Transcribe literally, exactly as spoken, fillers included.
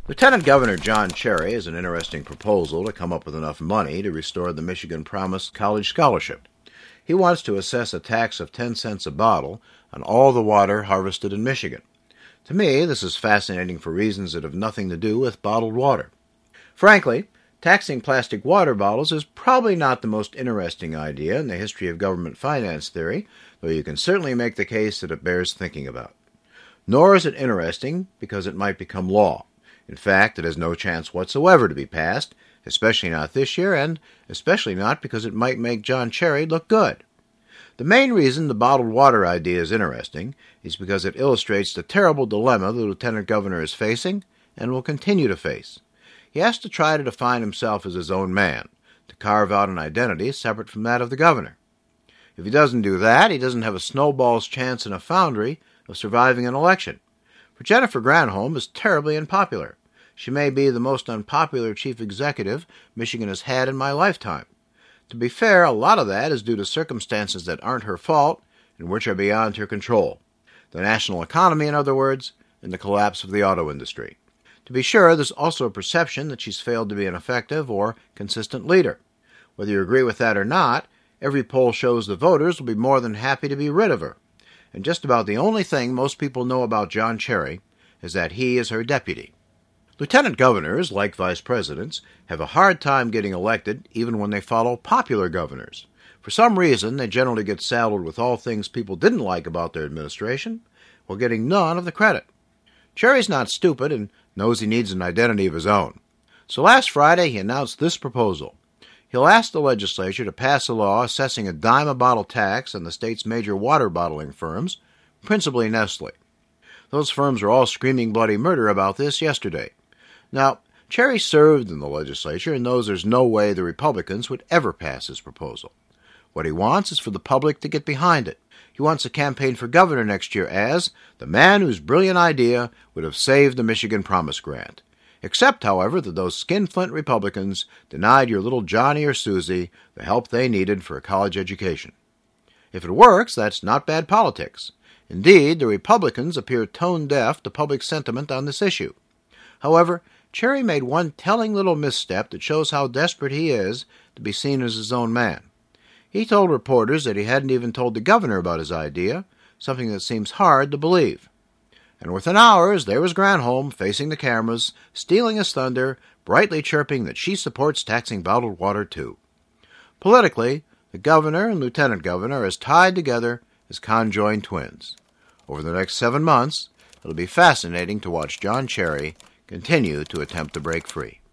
Lieutenant Governor John Cherry has an interesting proposal to come up with enough money to restore the Michigan Promise College Scholarship. He wants to assess a tax of ten cents a bottle on all the water harvested in Michigan. To me, this is fascinating for reasons that have nothing to do with bottled water. Frankly, taxing plastic water bottles is probably not the most interesting idea in the history of government finance theory, though you can certainly make the case that it bears thinking about. Nor is it interesting because it might become law. In fact, it has no chance whatsoever to be passed, especially not this year, and especially not because it might make John Cherry look good. The main reason the bottled water idea is interesting is because it illustrates the terrible dilemma the Lieutenant Governor is facing and will continue to face. He has to try to define himself as his own man, to carve out an identity separate from that of the governor. If he doesn't do that, he doesn't have a snowball's chance in a foundry of surviving an election. For Jennifer Granholm is terribly unpopular. She may be the most unpopular chief executive Michigan has had in my lifetime. To be fair, a lot of that is due to circumstances that aren't her fault and which are beyond her control. The national economy, in other words, and the collapse of the auto industry. To be sure, there's also a perception that she's failed to be an effective or consistent leader. Whether you agree with that or not, every poll shows the voters will be more than happy to be rid of her. And just about the only thing most people know about John Cherry is that he is her deputy. Lieutenant governors, like vice presidents, have a hard time getting elected even when they follow popular governors. For some reason, they generally get saddled with all things people didn't like about their administration, while getting none of the credit. Cherry's not stupid and knows he needs an identity of his own. So last Friday, he announced this proposal. He'll ask the legislature to pass a law assessing a dime-a-bottle tax on the state's major water bottling firms, principally Nestle. Those firms are all screaming bloody murder about this yesterday. Now, Cherry served in the legislature and knows there's no way the Republicans would ever pass his proposal. What he wants is for the public to get behind it. He wants to campaign for governor next year as the man whose brilliant idea would have saved the Michigan Promise Grant. Except, however, that those skinflint Republicans denied your little Johnny or Susie the help they needed for a college education. If it works, that's not bad politics. Indeed, the Republicans appear tone-deaf to public sentiment on this issue. However, Cherry made one telling little misstep that shows how desperate he is to be seen as his own man. He told reporters that he hadn't even told the governor about his idea, something that seems hard to believe. And within hours, there was Granholm facing the cameras, stealing his thunder, brightly chirping that she supports taxing bottled water too. Politically, the governor and lieutenant governor are as tied together as conjoined twins. Over the next seven months, it'll be fascinating to watch John Cherry continue to attempt to break free.